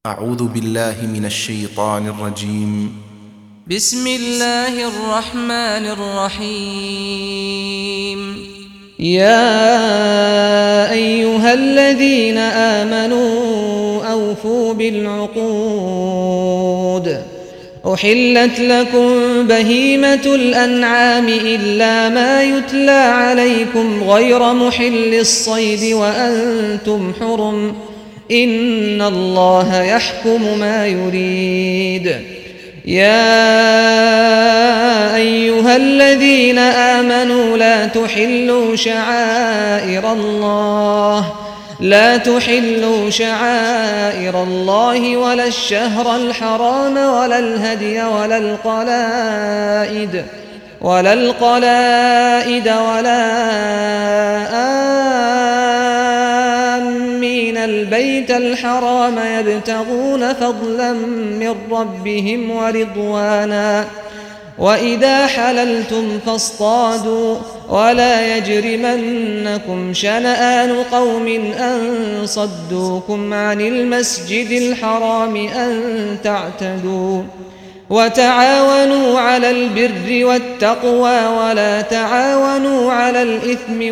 أعوذ بالله من الشيطان الرجيم. بسم الله الرحمن الرحيم. يا أيها الذين آمنوا أوفوا بالعقود. أحلت لكم بهيمة الأنعام إلا ما يتلى عليكم غير محل الصيد وأنتم حرم، إن الله يحكم ما يريد. يا أيها الذين آمنوا لا تحلوا شعائر الله ولا الشهر الحرام ولا الهدي ولا القلائد ولا آمين البيت الحرام يبتغون فضلا من ربهم ورضوانا، وإذا حللتم فاصطادوا، ولا يجرمنكم شنآن قوم أن صدوكم عن المسجد الحرام أن تعتدوا. وتعاونوا على البر والتقوى ولا تعاونوا على الإثم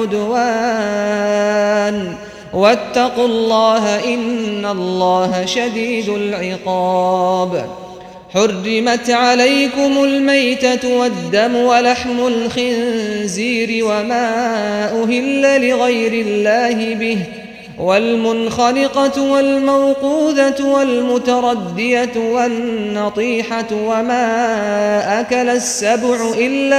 والعدوان، واتقوا الله إن الله شديد العقاب. حرمت عليكم الميتة والدم ولحم الخنزير وما أهل لغير الله به، والمنخنقة والموقوذة والمتردية والنطيحة وما أكل السبع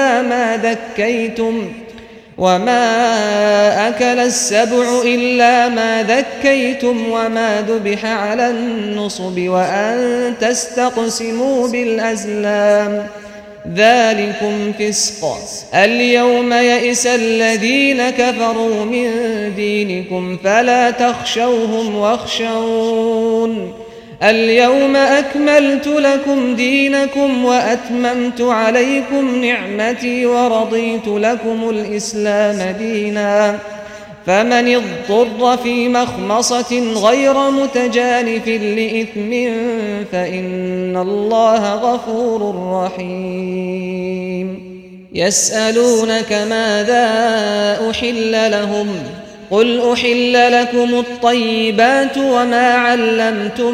إلا ما ذكيتم وما ذبح على النصب وأن تستقسموا بالأزلام، ذلكم فسق. اليوم يئس الذين كفروا من دينكم فلا تخشوهم واخشون. اليوم أكملت لكم دينكم وأتممت عليكم نعمتي ورضيت لكم الإسلام دينا، فمن اضطر في مخمصة غير متجانف لإثم فإن الله غفور رحيم. يسألونك ماذا أحل لهم؟ قل أحل لكم الطيبات وما علمتم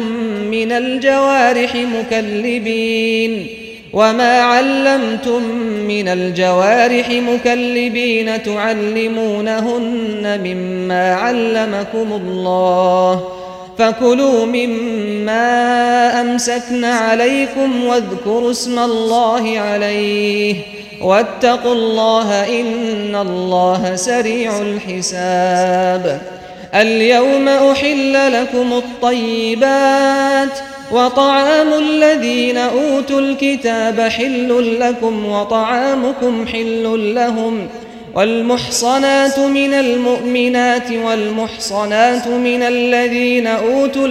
من الجوارح مكلبين تعلمونهن مما علمكم الله، فكلوا مما أمسكن عليكم واذكروا اسم الله عليه، واتقوا الله إن الله سريع الحساب. اليوم أحل لكم الطيبات، وطعام الذين أوتوا الكتاب حل لكم وطعامكم حل لهم، والمحصنات من المؤمنات والمحصنات من الذين أوتوا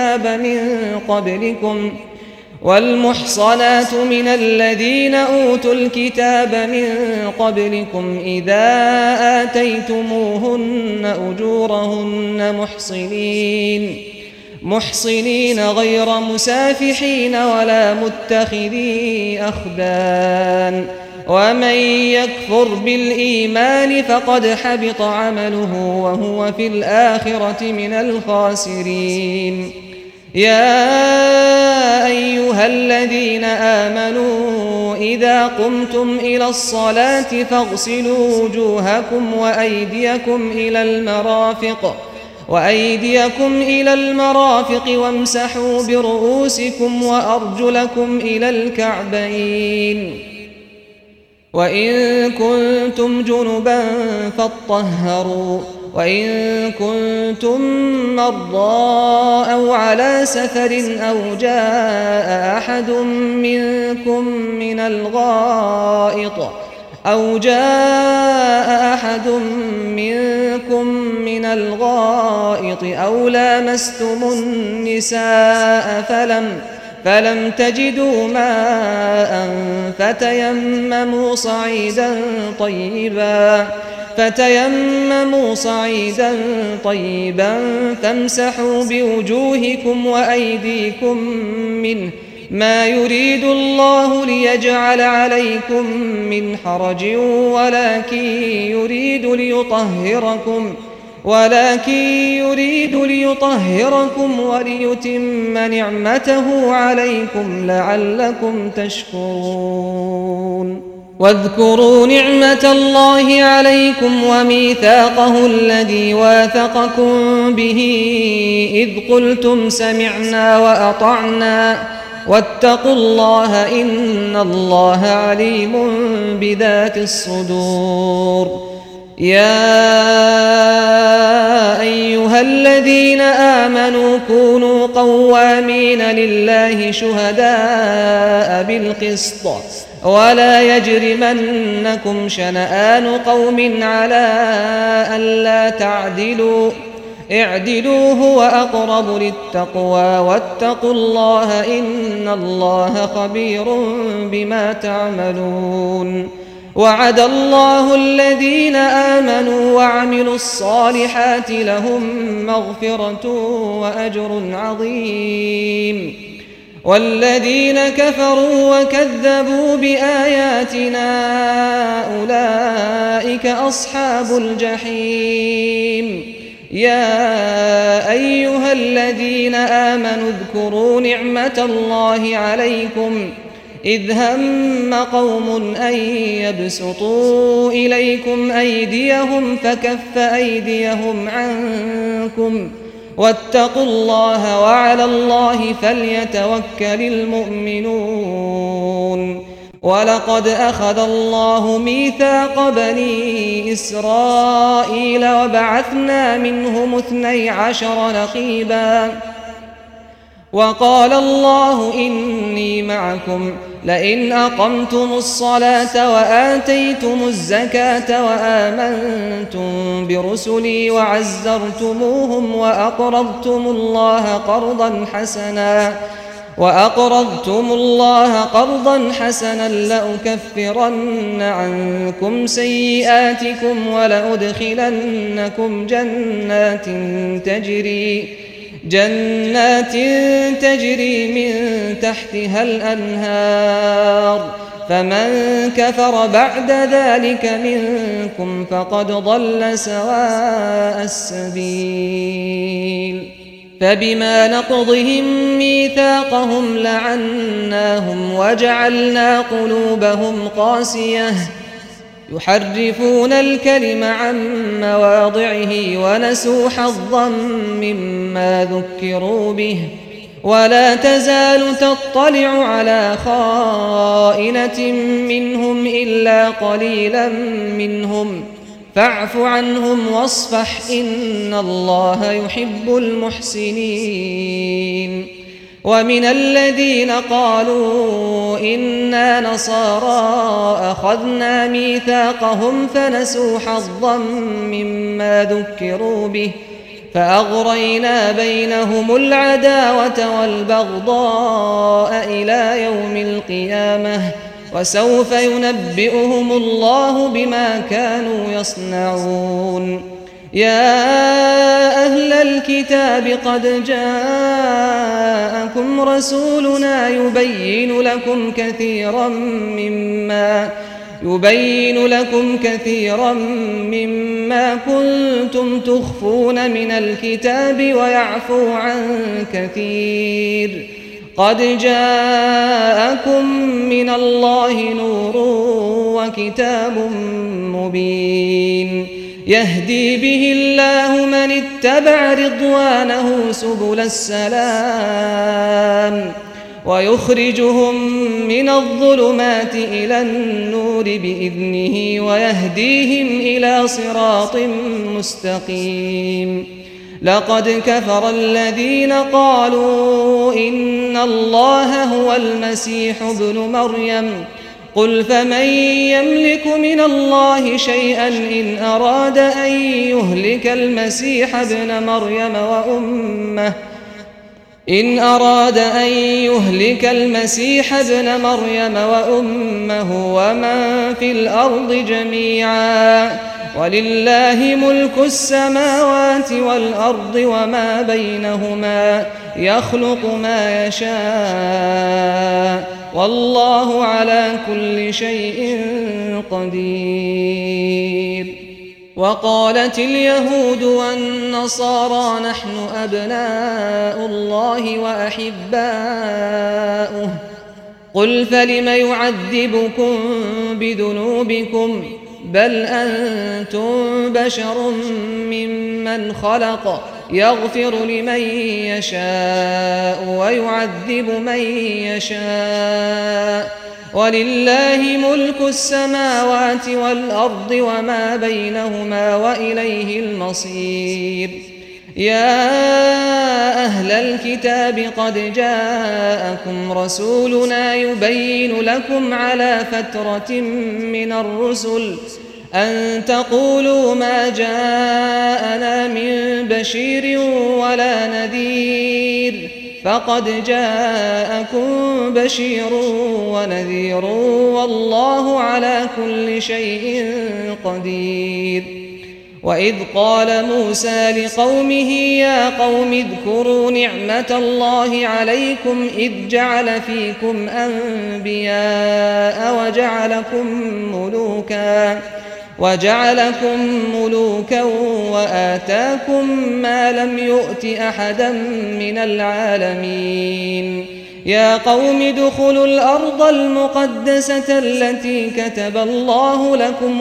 الكتاب من قبلكم إذا آتيتموهن أجورهن محصنين غير مسافحين ولا متخذي أخدان، ومن يكفر بالإيمان فقد حبط عمله وهو في الآخرة من الخاسرين. يا أيها الذين آمنوا إذا قمتم إلى الصلاة فاغسلوا وجوهكم وأيديكم إلى المرافق وامسحوا برؤوسكم وأرجلكم إلى الكعبين، وإن كنتم جنبا فاطهروا، وإن كنتم مرضى أو على سفر أو جاء أحد منكم من الغائط أو لامستم النساء فلم تجدوا ماء فتيمموا صعيدا طيبا فتيمموا صعيدا طيبا فامسحوا بوجوهكم وأيديكم منه ما يريد الله ليجعل عليكم من حرج ولكن يريد ليطهركم وليتم نعمته عليكم لعلكم تشكرون واذكروا نعمة الله عليكم وميثاقه الذي واثقكم به إذ قلتم سمعنا وأطعنا واتقوا الله إن الله عليم بذات الصدور يا أيها الذين آمنوا كونوا قوامين لله شهداء بالقسط ولا يجرمنكم شنآن قوم على ألا تعدلوا اعدلوا هو أقرب للتقوى واتقوا الله إن الله خبير بما تعملون وعد الله الذين آمنوا وعملوا الصالحات لهم مغفرة وأجر عظيم والذين كفروا وكذبوا بآياتنا أولئك أصحاب الجحيم يا أيها الذين آمنوا اذكروا نعمة الله عليكم إذ هم قوم أن يبسطوا إليكم أيديهم فكف أيديهم عنكم واتقوا الله وعلى الله فليتوكل المؤمنون ولقد أخذ الله ميثاق بني إسرائيل وبعثنا منهم 12 نقيبا وقال الله إني معكم لئن أقمتم الصلاة وآتيتم الزكاة وآمنتم برسلي وعزرتموهم وأقرضتم الله قرضا حسنا لأكفرن عنكم سيئاتكم ولأدخلنكم جنات تجري من تحتها الأنهار فمن كفر بعد ذلك منكم فقد ضل سواء السبيل فبما نقضهم ميثاقهم لعناهم وجعلنا قلوبهم قاسية يحرفون الكلم عن مواضعه ونسوا حظا مما ذكروا به ولا تزال تطلع على خائنة منهم إلا قليلا منهم فاعف عنهم واصفح إن الله يحب المحسنين ومن الذين قالوا إنا نصارى أخذنا ميثاقهم فنسوا حظا مما ذكروا به فأغرينا بينهم العداوة والبغضاء إلى يوم القيامة وسوف ينبئهم الله بما كانوا يصنعون يا أهل الكتاب قد جاءكم رسولنا يبين لكم كثيرا مما كنتم تخفون من الكتاب ويعفو عن كثير قد جاءكم من الله نور وكتاب مبين يهدي به الله من اتبع رضوانه سبل السلام ويخرجهم من الظلمات إلى النور بإذنه ويهديهم إلى صراط مستقيم لقد كفر الذين قالوا إن الله هو المسيح ابن مريم قل فمن يملك من الله شيئا إن أراد أن يهلك المسيح ابن مريم وأمه ومن في الأرض جميعا ولله ملك السماوات والأرض وما بينهما يخلق ما يشاء والله على كل شيء قدير. وقالت اليهود والنصارى نحن أبناء الله وأحباؤه قل فلم يعذبكم بذنوبكم بل أنتم بشر ممن خلق يغفر لمن يشاء ويعذب من يشاء ولله ملك السماوات والأرض وما بينهما وإليه المصير. يا أهل الكتاب قد جاءكم رسولنا يبين لكم على فترة من الرسل أن تقولوا ما جاءنا من بشير ولا نذير فقد جاءكم بشير ونذير والله على كل شيء قدير. وإذ قال موسى لقومه يا قوم اذكروا نعمة الله عليكم إذ جعل فيكم أنبياء وجعلكم ملوكا وآتاكم ما لم يؤت أحدا من العالمين. يا قوم ادخلوا الأرض المقدسة التي كتب الله لكم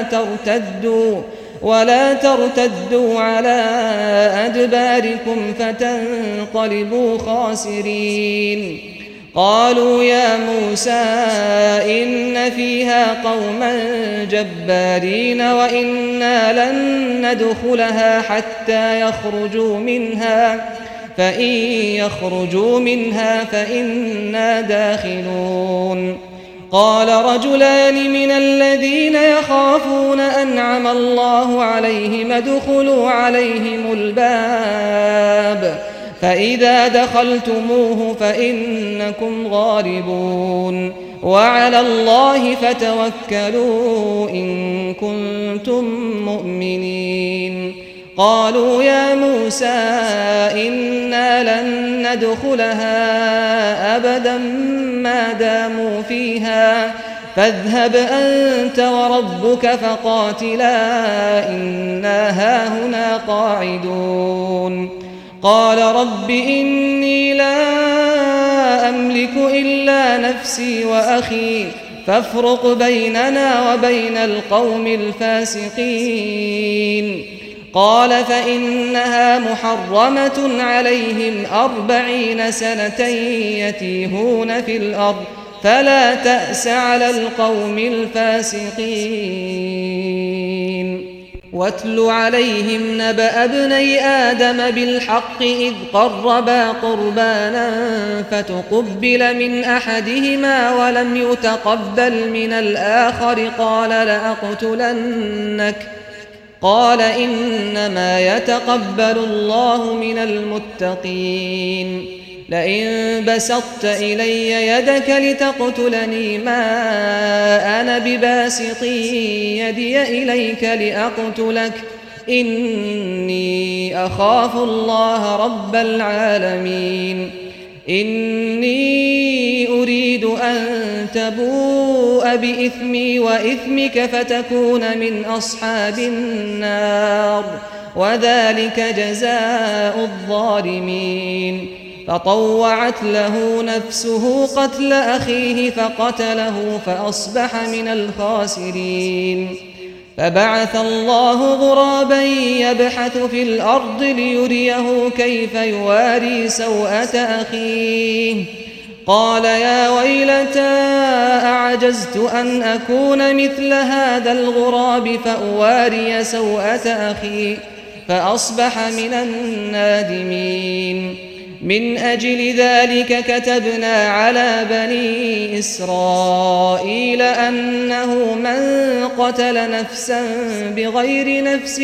ولا ترتدوا على أدباركم فتنقلبوا خاسرين. قالوا يا موسى إن فيها قوما جبارين وإنا لن ندخلها حتى يخرجوا منها فإن يخرجوا منها فإنا داخلون. قال رجلان من الذين يخافون أنعم الله عليهم ادخلوا عليهم الباب فإذا دخلتموه فإنكم غالبون وعلى الله فتوكلوا إن كنتم مؤمنين. قالوا يا موسى إنا لن ندخلها أبدا ما داموا فيها فاذهب أنت وربك فقاتلا إنا هاهنا قاعدون. قال رب إني لا أملك إلا نفسي وأخي فافرق بيننا وبين القوم الفاسقين. قال فإنها محرمة عليهم 40 سنة يتيهون في الأرض فلا تأس على القوم الفاسقين. واتل عليهم نبأ ابني آدم بالحق إذ قربا قربانا فتقبل من أحدهما ولم يتقبل من الآخر قال لأقتلنك قال إنما يتقبل الله من المتقين. لئن بسطت إلي يدك لتقتلني ما أنا بباسط يدي إليك لأقتلك إني أخاف الله رب العالمين. إني أريد أن تبوء بإثمي وإثمك فتكون من أصحاب النار وذلك جزاء الظالمين. فطوعت له نفسه قتل أخيه فقتله فأصبح من الخاسرين. فبعث الله غرابا يبحث في الأرض ليريه كيف يواري سوءة أخيه قال يا ويلتى أعجزت أن أكون مثل هذا الغراب فأواري سوءة أخي فأصبح من النادمين. من أجل ذلك كتبنا على بني إسرائيل أنه من قتل نفسا بغير نفس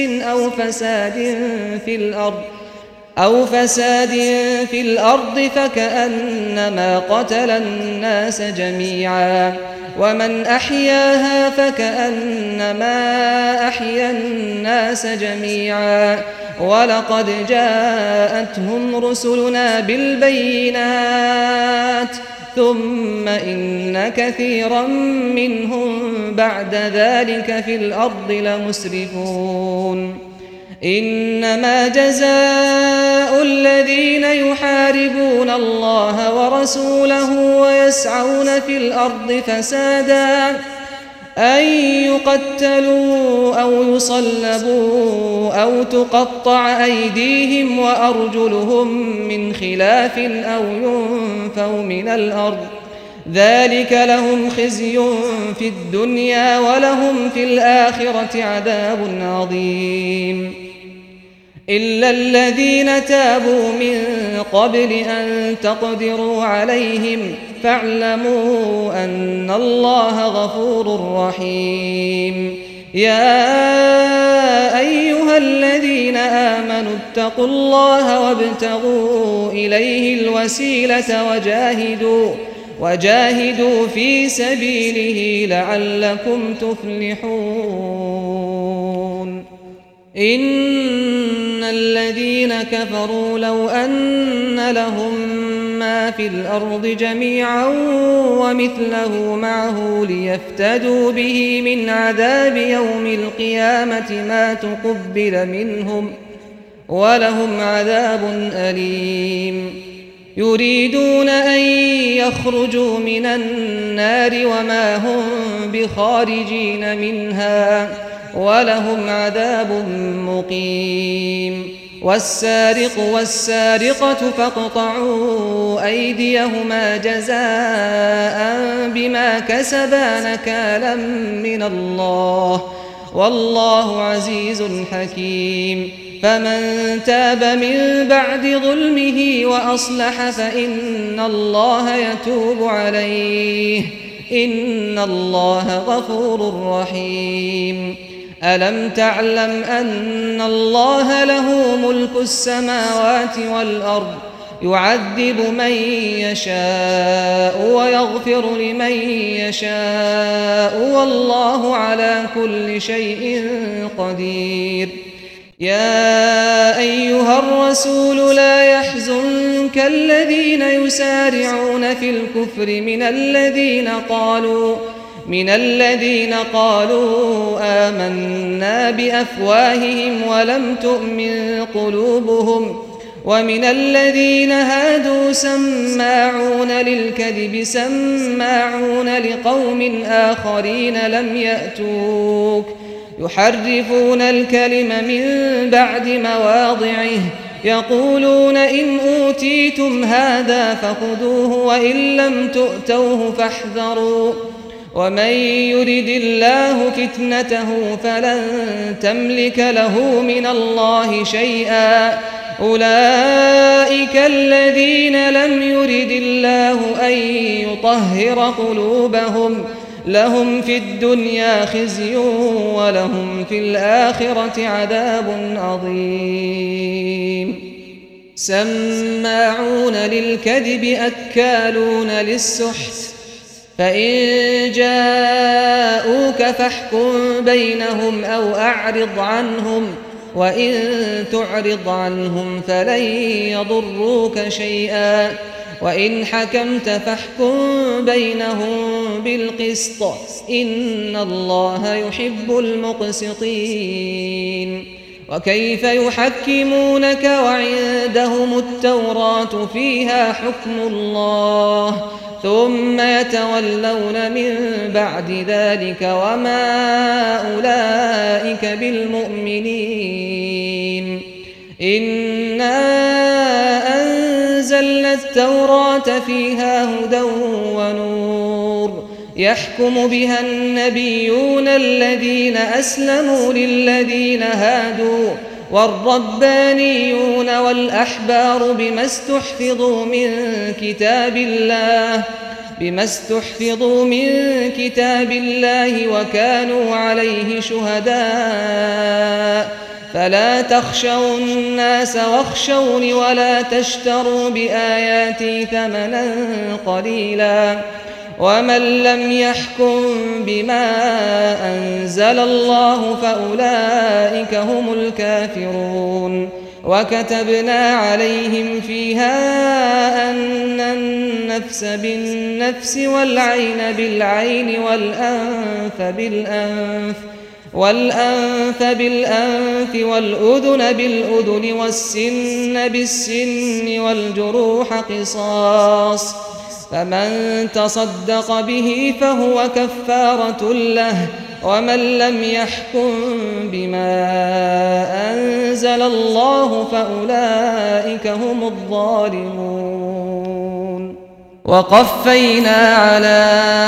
أو فساد في الأرض فكأنما قتل الناس جميعا ومن أحياها فكأنما أحيا الناس جميعا ولقد جاءتهم رسلنا بالبينات ثم إن كثيرا منهم بعد ذلك في الأرض لمسرفون إنما جزاء الذين يحاربون الله ورسوله ويسعون في الأرض فسادا أن يقتلوا أو يصلبوا أو تقطع أيديهم وأرجلهم من خلاف أو ينفوا من الأرض ذلك لهم خزي في الدنيا ولهم في الآخرة عذاب عظيم إلا الذين تابوا من قبل أن تقدروا عليهم فاعلموا أن الله غفور رحيم يا أيها الذين آمنوا اتقوا الله وابتغوا إليه الوسيلة وجاهدوا في سبيله لعلكم تفلحون إن الذين كفروا لو أن لهم ما في الأرض جميعا ومثله معه ليفتدوا به من عذاب يوم القيامة ما تقبل منهم ولهم عذاب أليم يريدون أن يخرجوا من النار وما هم بخارجين منها ولهم عذاب مقيم والسارق والسارقة فاقطعوا أيديهما جزاء بما كسبا نكالا من الله والله عزيز حكيم فمن تاب من بعد ظلمه وأصلح فإن الله يتوب عليه إن الله غفور رحيم ألم تعلم أن الله له ملك السماوات والأرض يعذب من يشاء ويغفر لمن يشاء والله على كل شيء قدير يا أيها الرسول لا يحزنك الذين يسارعون في الكفر من الذين قالوا آمنا بأفواههم ولم تؤمن قلوبهم ومن الذين هادوا سماعون للكذب سماعون لقوم آخرين لم يأتوك يحرفون الكلم من بعد مواضعه يقولون إن أوتيتم هذا فخذوه وإن لم تؤتوه فاحذروا ومن يرد الله فتنته فلن تملك له من الله شيئا أولئك الذين لم يرد الله أن يطهر قلوبهم لهم في الدنيا خزي ولهم في الآخرة عذاب عظيم سماعون للكذب أكالون للسحت فإن جاءوك فاحكم بينهم أو أعرض عنهم وإن تعرض عنهم فلن يضروك شيئا وإن حكمت فاحكم بينهم بالقسط إن الله يحب المقسطين وكيف يحكمونك وعندهم التوراة فيها حكم الله ثم يتولون من بعد ذلك وما أولئك بالمؤمنين إنا أنزلنا التوراة فيها هدى ونور يحكم بها النبيون الذين أسلموا للذين هادوا والربانيون والأحبار بما استحفظوا من كتاب الله وكانوا عليه شهداء فلا تخشوا الناس واخشوني ولا تشتروا بآياتي ثمنا قليلا ومن لم يحكم بما أنزل الله فأولئك هم الكافرون وكتبنا عليهم فيها أن النفس بالنفس والعين بالعين والأنف بالأنف والأذن بالأذن والسن بالسن والجروح قصاص فمن تصدق به فهو كفارة له ومن لم يحكم بما أنزل الله فأولئك هم الظالمون وقفينا على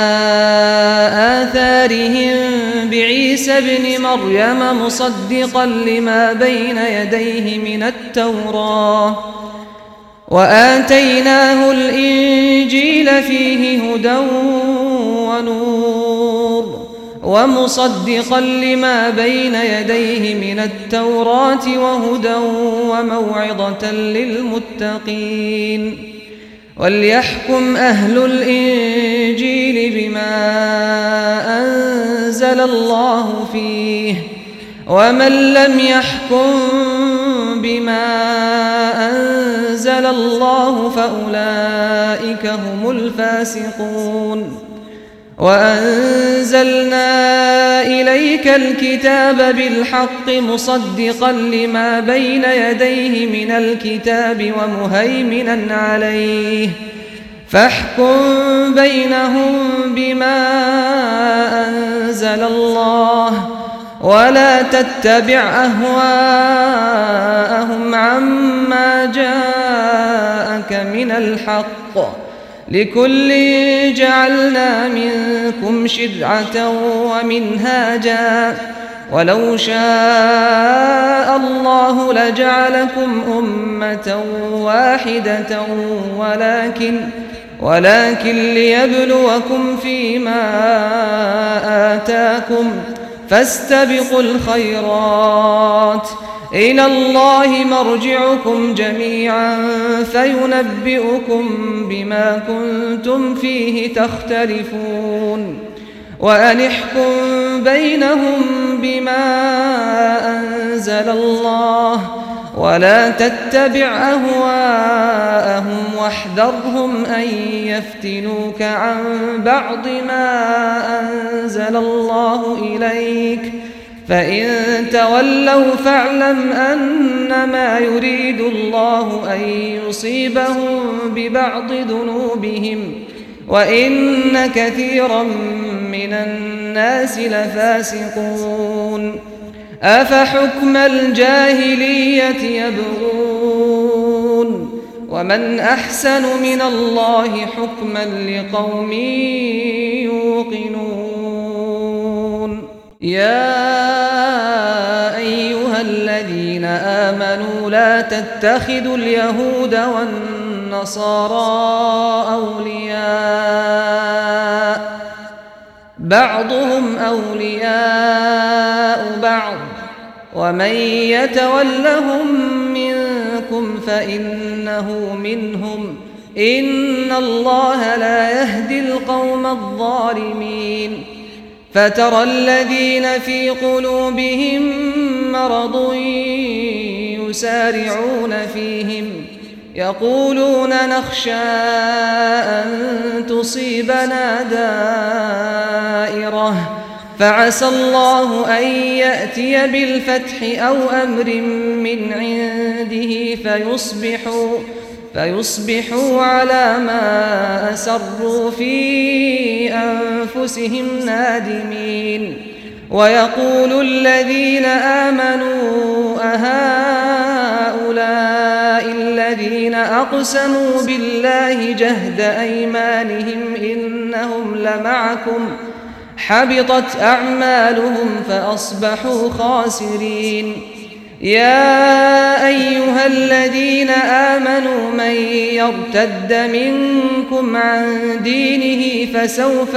آثارهم بعيسى ابن مريم مصدقا لما بين يديه من التوراة وآتيناه الإنجيل فيه هدى ونور ومصدقا لما بين يديه من التوراة وهدى وموعظة للمتقين وليحكم أهل الإنجيل بما أنزل الله فيه ومن لم يحكم بما أنزل الله فأولئك هم الفاسقون وأنزلنا إليك الكتاب بالحق مصدقا لما بين يديه من الكتاب ومهيمنا عليه فاحكم بينهم بما أنزل الله ولا تتبع أهواءهم عما جاءك من الحق لكل جعلنا منكم شرعة ومنهاجا ولو شاء الله لجعلكم أمة واحدة ولكن ليبلوكم فيما آتاكم فاستبقوا الخيرات إلى الله مرجعكم جميعا فينبئكم بما كنتم فيه تختلفون وأن احكم بينهم بما أنزل الله ولا تتبع أهواءهم واحذرهم أن يفتنوك عن بعض ما أنزل الله إليك فإن تولوا فاعلم أنما يريد الله أن يصيبهم ببعض ذنوبهم وإن كثيرا من الناس لفاسقون أفحكم الجاهلية يبغون ومن أحسن من الله حكما لقوم يوقنون يا أيها الذين آمنوا لا تتخذوا اليهود والنصارى أولياء بعضهم أولياء بعض ومن يتولهم منكم فإنه منهم إن الله لا يهدي القوم الظالمين فترى الذين في قلوبهم مرض يسارعون فيهم يقولون نخشى أن تصيبنا دائرة فعسى الله أن يأتي بالفتح أو أمر من عنده فيصبحوا على ما أسروا في أنفسهم نادمين ويقول الذين آمنوا أهؤلاء الذين أقسموا بالله جهد أيمانهم إنهم لمعكم حبطت أعمالهم فأصبحوا خاسرين يا أيها الذين آمنوا من يرتد منكم عن دينه فسوف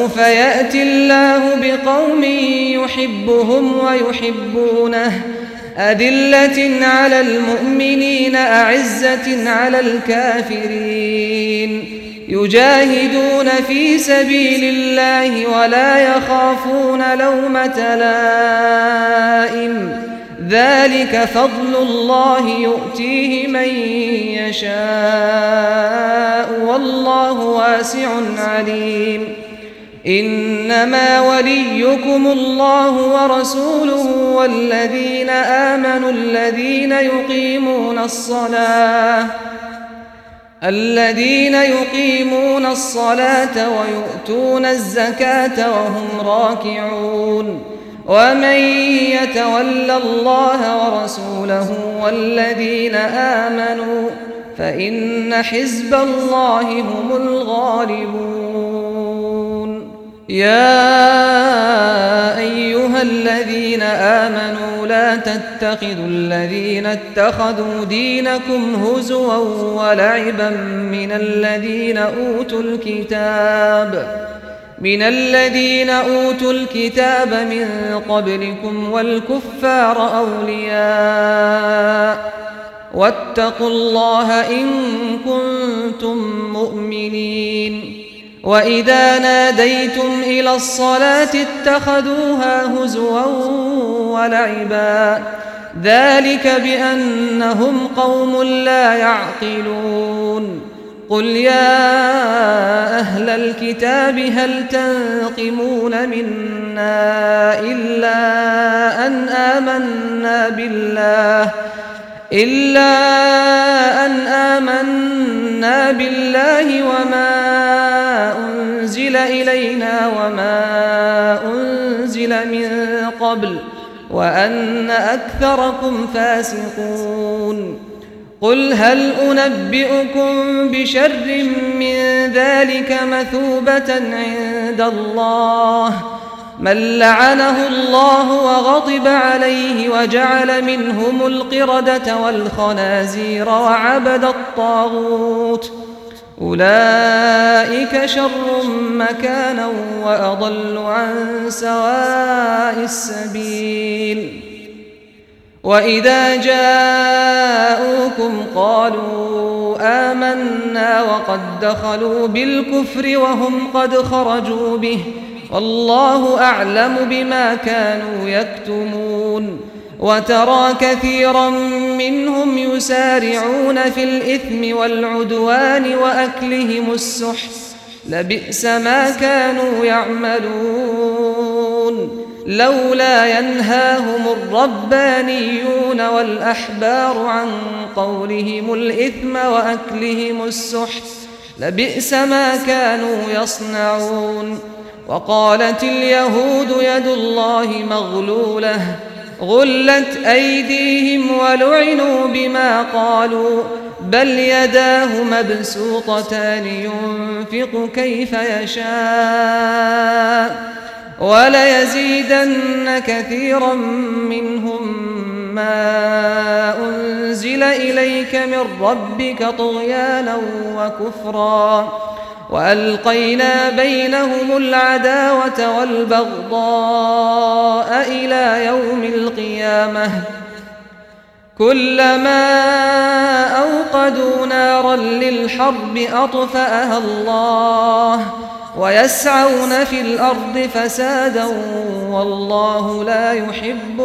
يأتي الله بقوم يحبهم ويحبونه أذلة على المؤمنين أعزة على الكافرين يجاهدون في سبيل الله ولا يخافون لومة لائم ذلك فضل الله يؤتيه من يشاء والله واسع عليم إنما وليكم الله ورسوله والذين آمنوا الذين يقيمون الصلاة ويؤتون الزكاة وهم راكعون ومن يتول الله ورسوله والذين آمنوا فإن حزب الله هم الغالبون يا أيها الذين آمنوا لا تتخذوا الذين اتخذوا دينكم هزوا ولعبا من الذين أوتوا الكتاب من قبلكم والكفار أولياء واتقوا الله إن كنتم مؤمنين وإذا ناديتم إلى الصلاة اتخذوها هزوا ولعبا ذلك بأنهم قوم لا يعقلون قل يا أهل الكتاب هل تنقمون منا إلا أن آمنا بالله وما أنزل إلينا وما أنزل من قبل وأن أكثركم فاسقون قل هل أنبئكم بشر من ذلك مثوبة عند الله من لعنه الله وغضب عليه وجعل منهم القردة والخنازير وعبد الطاغوت أولئك شر مكانا وأضل عن سواء السبيل وإذا جاءوكم قالوا آمنا وقد دخلوا بالكفر وهم قد خرجوا به والله أعلم بما كانوا يكتمون وترى كثيرا منهم يسارعون في الإثم والعدوان وأكلهم السحت لبئس ما كانوا يعملون لولا ينهاهم الربانيون والأحبار عن قولهم الإثم وأكلهم السحت لبئس ما كانوا يصنعون وقالت اليهود يد الله مغلولة غلت أيديهم ولعنوا بما قالوا بل يداه مبسوطتان ينفق كيف يشاء وليزيدن كثيرا منهم ما أنزل إليك من ربك طغيانا وكفرا وألقينا بينهم العداوة والبغضاء إلى يوم القيامة كلما أوقدوا نارا للحرب أطفأها الله ويسعون في الأرض فسادا والله لا يحب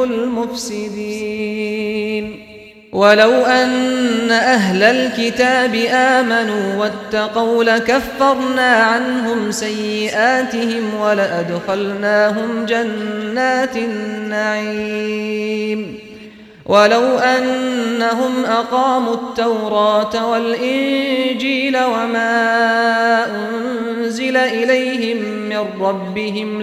المفسدين ولو أن أهل الكتاب آمنوا واتقوا لكفرنا عنهم سيئاتهم ولأدخلناهم جنات النعيم ولو أنهم أقاموا التوراة والإنجيل وما أنزل إليهم من ربهم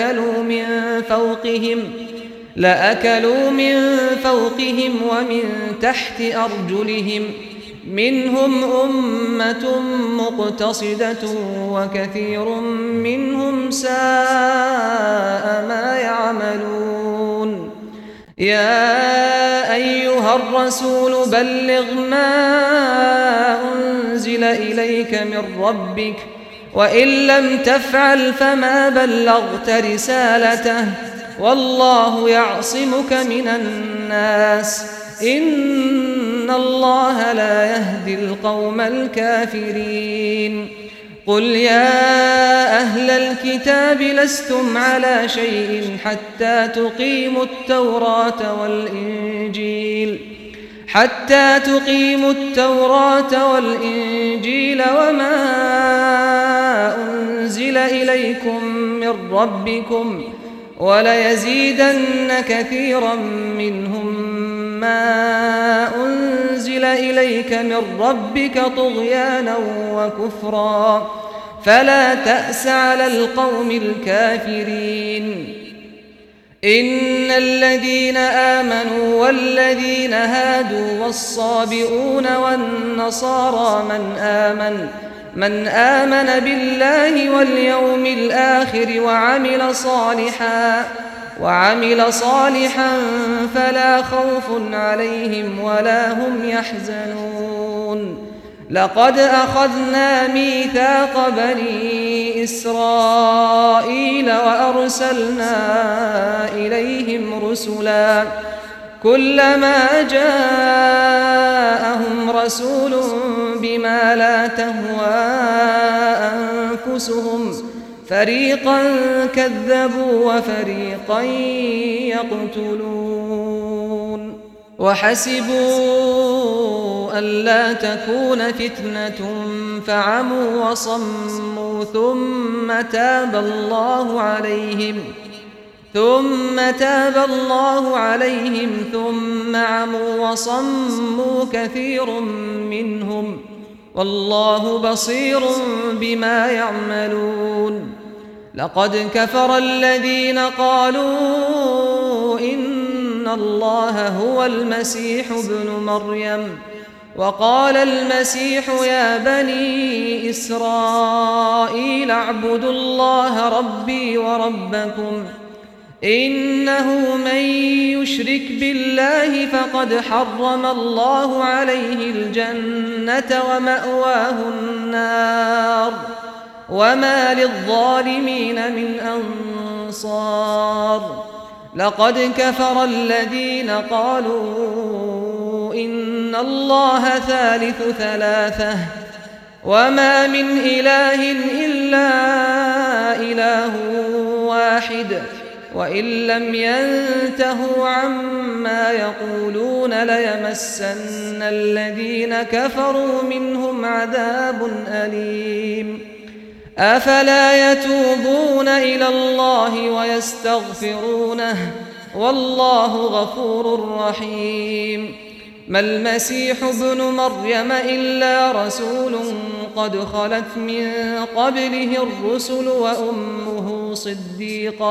لأكلوا من فوقهم ومن تحت أرجلهم منهم أمة مقتصدة وكثير منهم ساء ما يعملون يا أيها الرسول بلغ ما أنزل إليك من ربك وإن لم تفعل فما بلغت رسالته والله يعصمك من الناس إن الله لا يهدي القوم الكافرين قل يا أهل الكتاب لستم على شيء حتى تقيموا التوراة والإنجيل وما أنزل إليكم من ربكم وليزيدن كثيرا منهم ما أنزل إليك من ربك طغيانا وكفرا فلا تأس على القوم الكافرين إن الذين آمنوا والذين هادوا والصابئون والنصارى من آمن بالله واليوم الآخر وعمل صالحا فلا خوف عليهم ولا هم يحزنون لقد أخذنا ميثاق بني إسرائيل وأرسلنا إليهم رسلا كلما جاءهم رسول بما لا تهوى أنفسهم فريقا كذبوا وفريقا يقتلون وحسبوا ألا تكون فتنة فعموا وصموا ثم تاب الله عليهم ثم عموا وصموا كثير منهم والله بصير بما يعملون لقد كفر الذين قالوا إن الله هو المسيح ابن مريم وقال المسيح يا بني إسرائيل اعبدوا الله ربي وربكم إنه من يشرك بالله فقد حرم الله عليه الجنة ومأواه النار وما للظالمين من أنصار لقد كفر الذين قالوا إن الله ثالث ثلاثة وما من إله إلا إله واحد وإن لم ينتهوا عما يقولون ليمسن الذين كفروا منهم عذاب أليم أفلا يتوبون إلى الله ويستغفرونه والله غفور رحيم ما المسيح ابن مريم إلا رسول قد خلت من قبله الرسل وأمه صديقة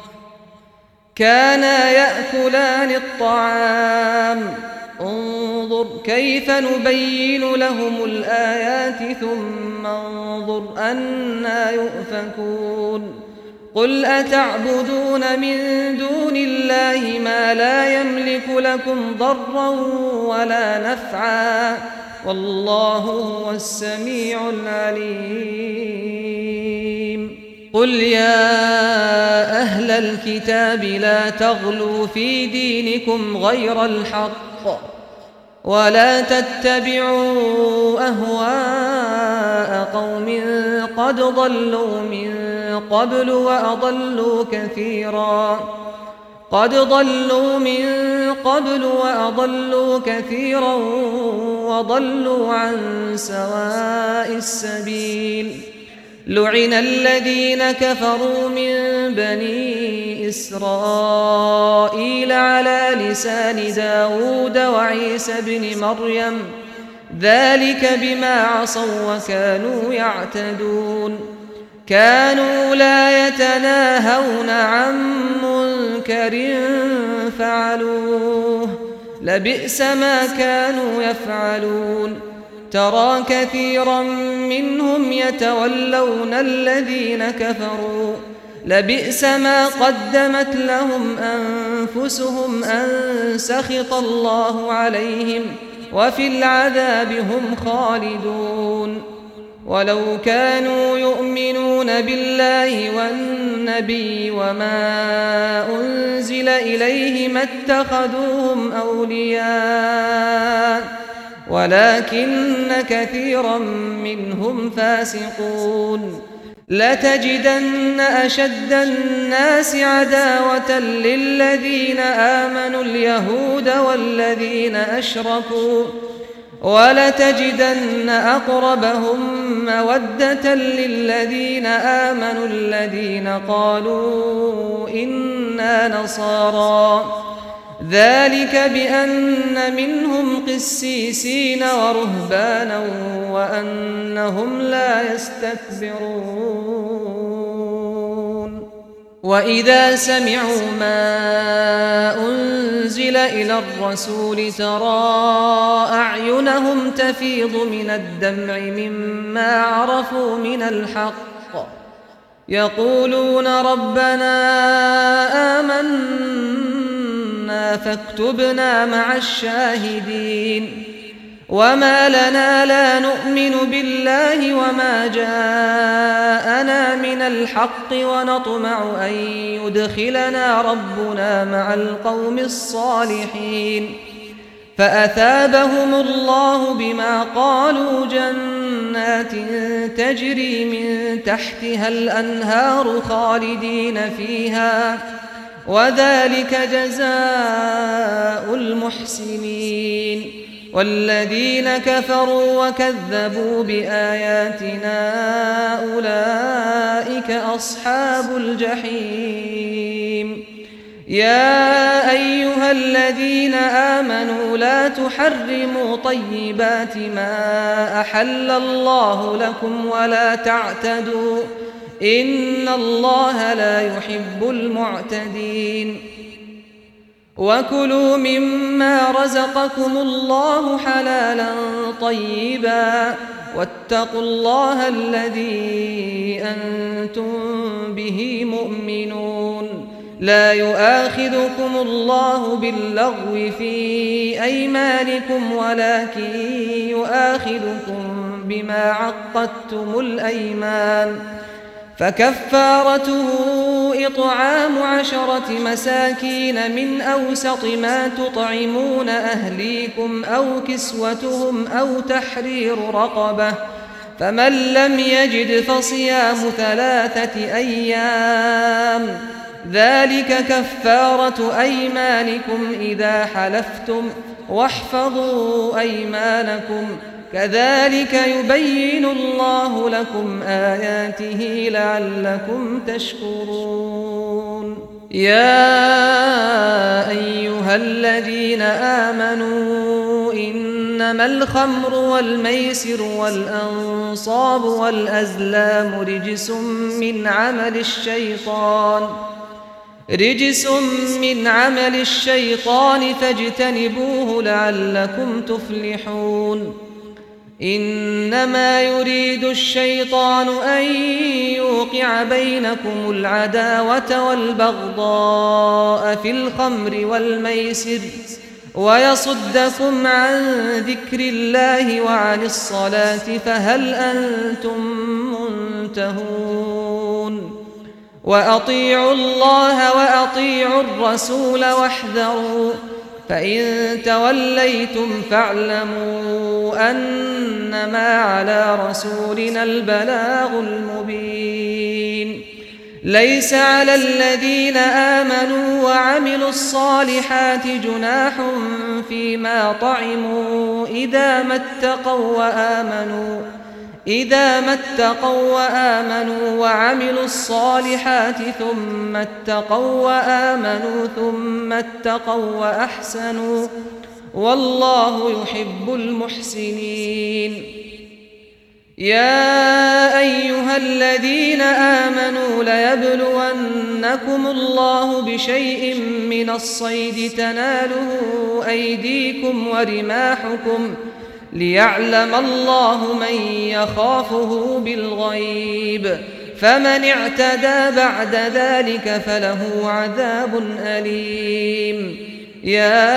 كانا يأكلان الطعام انظر كيف نبين لهم الآيات ثم انظر أنى يؤفكون قل أتعبدون من دون الله ما لا يملك لكم ضرا ولا نفعا والله هو السميع العليم قل يا أهل الكتاب لا تغلوا في دينكم غير الحق ولا تتبعوا أهواء قوم قد ضلوا من قبل وأضلوا كثيرا وضلوا عن سواء السبيل لعن الذين كفروا من بني إسرائيل على لسان داود وعيسى بن مريم ذلك بما عصوا وكانوا يعتدون كانوا لا يتناهون عن منكر فعلوه لبئس ما كانوا يفعلون ترى كثيرا منهم يتولون الذين كفروا لبئس ما قدمت لهم أنفسهم أن سخط الله عليهم وفي العذاب هم خالدون ولو كانوا يؤمنون بالله والنبي وما أنزل إليه ما اتخذوهم أولياء ولكن كثيرا منهم فاسقون لتجدن أشد الناس عداوة للذين آمنوا اليهود والذين أشركوا ولتجدن أقربهم مودة للذين آمنوا الذين قالوا إنا نصارى ذلك بأن منهم قسيسين ورهبانا وأنهم لا يستكبرون وإذا سمعوا ما أنزل إلى الرسول ترى أعينهم تفيض من الدمع مما عرفوا من الحق يقولون ربنا آمنا فاكتبنا مع الشاهدين وما لنا لا نؤمن بالله وما جاءنا من الحق ونطمع أن يدخلنا ربنا مع القوم الصالحين فأثابهم الله بما قالوا جنات تجري من تحتها الأنهار خالدين فيها وذلك جزاء المحسنين والذين كفروا وكذبوا بآياتنا أولئك أصحاب الجحيم يا أيها الذين آمنوا لا تحرموا طيبات ما أحل الله لكم ولا تعتدوا إن الله لا يحب المعتدين وكلوا مما رزقكم الله حلالا طيبا واتقوا الله الذي أنتم به مؤمنون لا يؤاخذكم الله باللغو في أيمانكم ولكن يؤاخذكم بما عقدتم الأيمان فكفارته إطعام 10 مساكين من أوسط ما تطعمون أهليكم أو كسوتهم أو تحرير رقبة فمن لم يجد فصيام 3 أيام ذلك كفارة أيمانكم إذا حلفتم واحفظوا أيمانكم كذلك يبين الله لكم آياته لعلكم تشكرون يا أيها الذين آمنوا إنما الخمر والميسر والأنصاب والأزلام رجس من عمل الشيطان فاجتنبوه لعلكم تفلحون إنما يريد الشيطان أن يوقع بينكم العداوة والبغضاء في الخمر والميسر ويصدكم عن ذكر الله وعن الصلاة فهل أنتم منتهون وأطيعوا الله وأطيعوا الرسول واحذروا فإن توليتم فاعلموا أنما على رسولنا البلاغ المبين ليس على الذين آمنوا وعملوا الصالحات جناح فيما طعموا إذا ما اتقوا وآمنوا وعملوا الصالحات ثم اتقوا وآمنوا ثم اتقوا وأحسنوا والله يحب المحسنين يا أيها الذين آمنوا ليبلونكم الله بشيء من الصيد تناله أيديكم ورماحكم ليعلم الله من يخافه بالغيب فمن اعتدى بعد ذلك فله عذاب أليم يا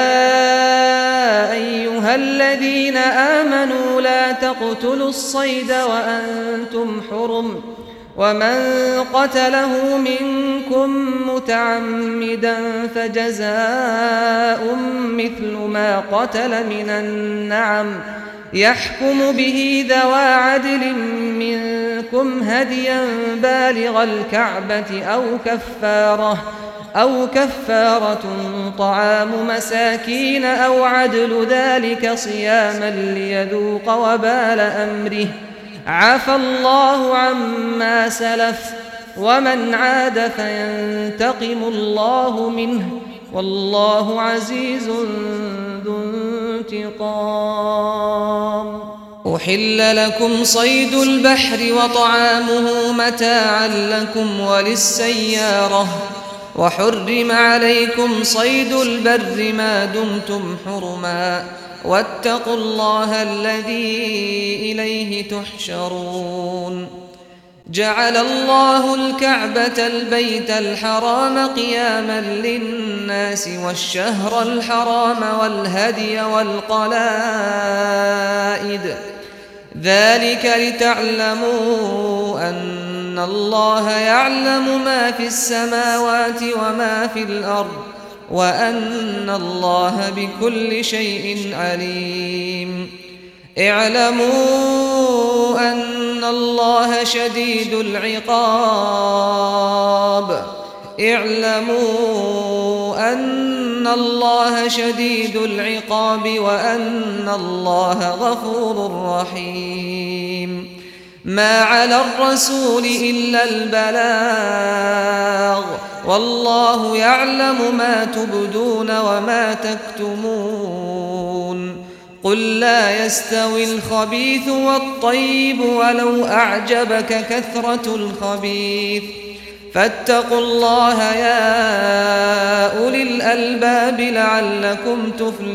أيها الذين آمنوا لا تقتلوا الصيد وأنتم حرم ومن قتله منكم متعمدا فجزاء مثل ما قتل من النعم يحكم به ذوى عدل منكم هديا بالغ الكعبة أو كفارة طعام مساكين أو عدل ذلك صياما ليذوق وبال أمره عفى الله عما سلف ومن عاد فينتقم الله منه والله عزيز ذو انتقام. أحل لكم صيد البحر وطعامه متاعا لكم وللسيارة وحرم عليكم صيد البر ما دمتم حرما واتقوا الله الذي إليه تحشرون. جعل الله الكعبة البيت الحرام قياما للناس والشهر الحرام والهدي والقلائد ذلك لتعلموا أن الله يعلم ما في السماوات وما في الأرض وأن الله بكل شيء عليم. اعلموا أن الله شديد العقاب وأن الله غفور رحيم. ما على الرسول إلا البلاغ والله يعلم ما تبدون وما تكتمون. قل لا يستوي الخبيث والطيب ولو أعجبك كثرة الخبيث فاتقوا الله يا أولي الألباب لعلكم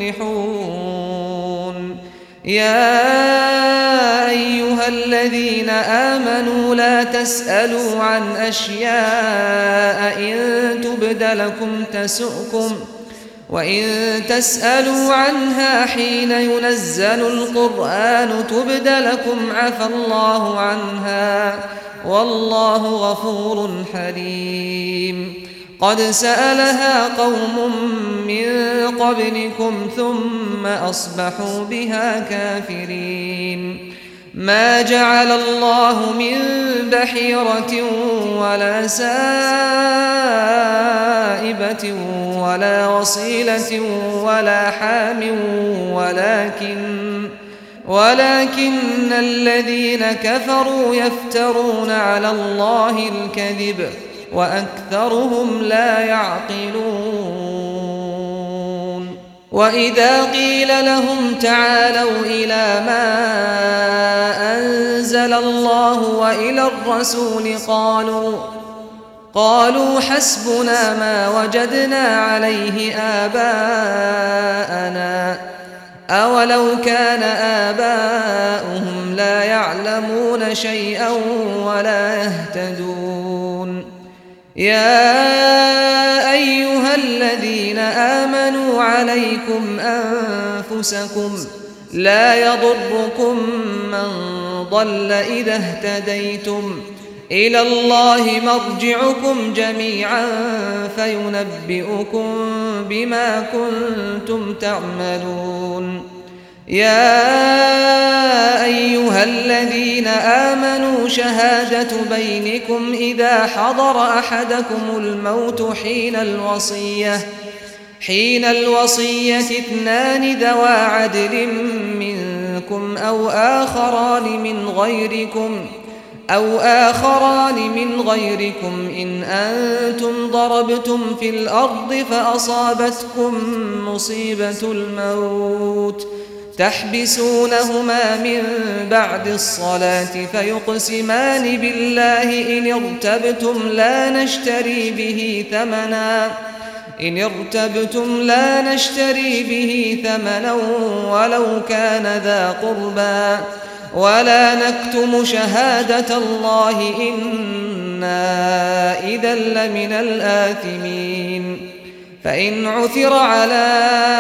تفلحون. يا أيها الذين آمنوا لا تسألوا عن أشياء إن تبد لكم تسؤكم وإن تسألوا عنها حين ينزل القرآن تبد لكم عفى الله عنها والله غفور حليم. قد سألها قوم من قبلكم ثم أصبحوا بها كافرين. ما جعل الله من بحيرة ولا سائبة ولا وصيلة ولا حام ولكن الذين كفروا يفترون على الله الكذب وأكثرهم لا يعقلون. وإذا قيل لهم تعالوا إلى ما أنزل الله وإلى الرسول قالوا حسبنا ما وجدنا عليه آباءنا أولو كان آباؤهم لا يعلمون شيئا ولا يهتدون. يا أيها الذين آمنوا عليكم أنفسكم لا يضركم من ضل إذا اهتديتم إلى الله مرجعكم جميعا فينبئكم بما كنتم تعملون. يا أيها الذين آمنوا شهادة بينكم إذا حضر أحدكم الموت حين الوصية اثنان ذوى عدل منكم أو آخران من غيركم إن أنتم ضربتم في الأرض فأصابتكم مصيبة الموت تحبسونهما من بعد الصلاة فيقسمان بالله إن ارتبتم لا نشتري به ثمنا ولو كان ذا قربى ولا نكتم شهادة الله إنا إذا لمن الآثمين. فإن عثر على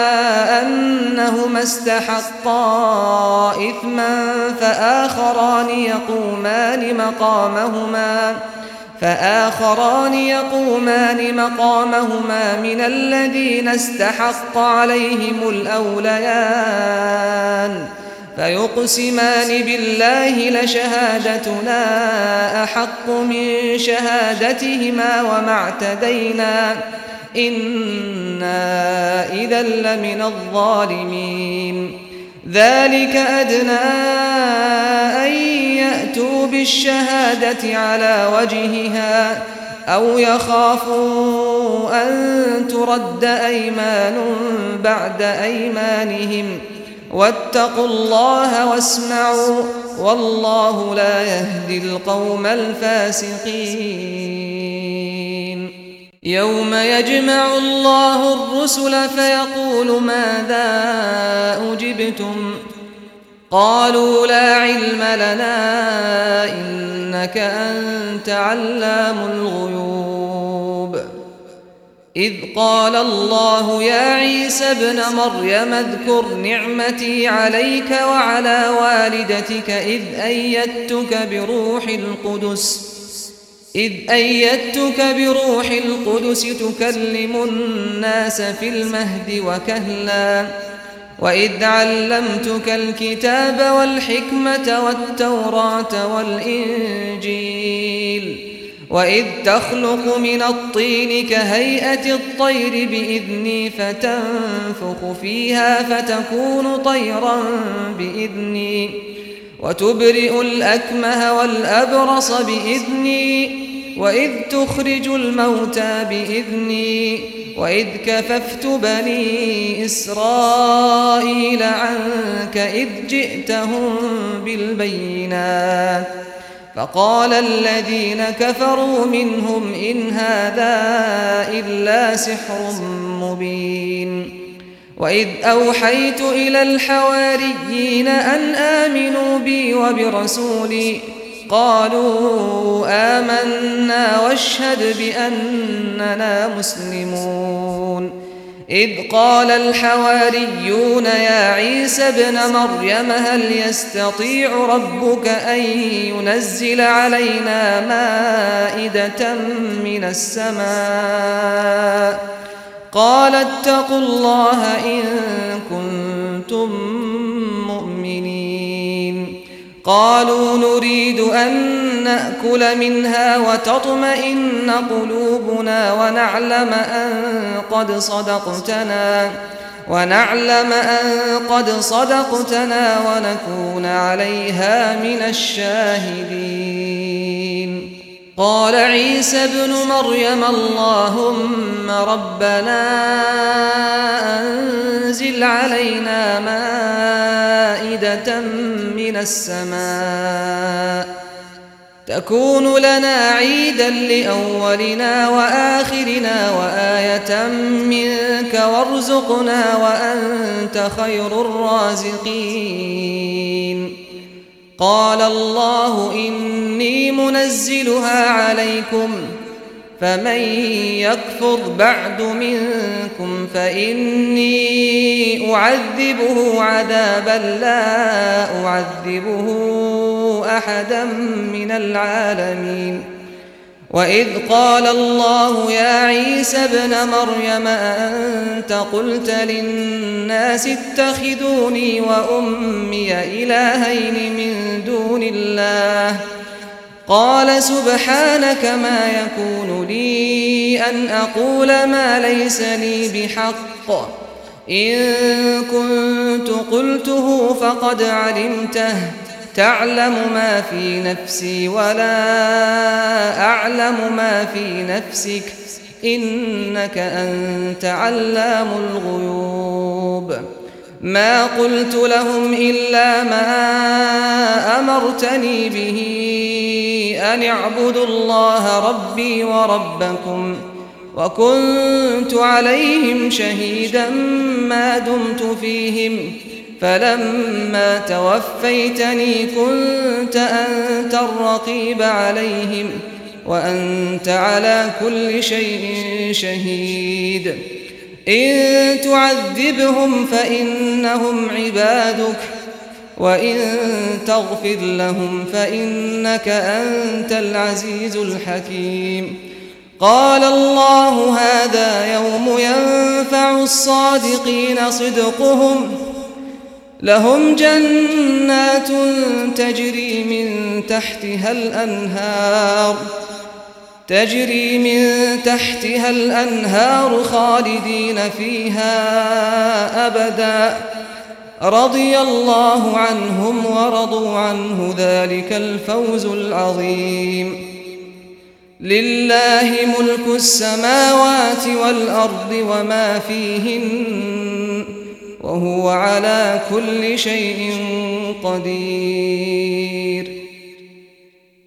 أنهما استحقا إثما فآخران يقومان مقامهما من الذين استحق عليهم الأوليان فيقسمان بالله لشهادتنا أحق من شهادتهما وما اعتدينا إنا إذا لمن الظالمين. ذلك أدنى أن يأتوا بالشهادة على وجهها أو يخافوا أن ترد أيمان بعد أيمانهم واتقوا الله واسمعوا والله لا يهدي القوم الفاسقين. يوم يجمع الله الرسل فيقول ماذا أجبتم قالوا لا علم لنا إنك أنت علام الغيوب. إذ قال الله يا عيسى ابن مريم اذكر نعمتي عليك وعلى والدتك إذ أيدتك بروح القدس تكلم الناس في المهد وكهلا وإذ علمتك الكتاب والحكمة والتوراة والإنجيل وإذ تخلق من الطين كهيئة الطير بإذني فتنفخ فيها فتكون طيرا بإذني وتبرئ الأكمه والأبرص بإذني وإذ تخرج الموتى بإذني وإذ كففت بني إسرائيل عنك إذ جئتهم بالبينات فقال الذين كفروا منهم إن هذا إلا سحر مبين. وإذ أوحيت إلى الحواريين أن آمنوا بي وبرسولي قالوا آمنا واشهد بأننا مسلمون. إذ قال الحواريون يا عيسى ابن مريم هل يستطيع ربك أن ينزل علينا مائدة من السماء قال اتقوا الله إن كنتم مؤمنين. قالوا نريد أن نأكل منها وتطمئن قلوبنا ونعلم أن قد صدقتنا ونكون عليها من الشاهدين. قال عيسى ابن مريم اللهم ربنا أنزل علينا مائدة من السماء تكون لنا عيدا لأولنا وآخرنا وآية منك وارزقنا وأنت خير الرازقين. قال الله إني منزلها عليكم فمن يكفر بعد منكم فإني أعذبه عذابا لا أعذبه أحدا من العالمين. وإذ قال الله يا عيسى ابن مريم أأنت قلت للناس اتخذوني وأمي إلهين من دون الله قال سبحانك ما يكون لي أن أقول ما ليس لي بحق إن كنت قلته فقد علمته تعلم ما في نفسي ولا أعلم ما في نفسك إنك أنت علام الغيوب. ما قلت لهم إلا ما أمرتني به أن اعبدوا الله ربي وربكم وكنت عليهم شهيدا ما دمت فيهم فلما توفيتني كنت أنت الرقيب عليهم وأنت على كل شيء شهيد. إن تعذبهم فإنهم عبادك وإن تغفر لهم فإنك أنت العزيز الحكيم. قال الله هذا يوم ينفع الصادقين صدقهم لهم جنات تجري من تحتها الأنهار خالدين فيها أبدا رضي الله عنهم ورضوا عنه ذلك الفوز العظيم. لله ملك السماوات والأرض وما فيهن وهو على كل شيء قدير.